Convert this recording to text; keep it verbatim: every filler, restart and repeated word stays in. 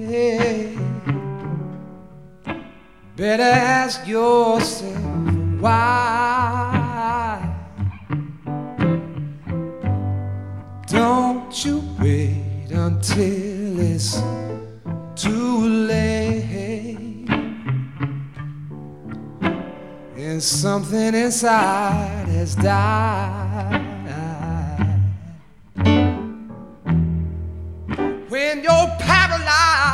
Better ask yourself why. Don't you wait until it's too late and something inside has died. When you're paralyzed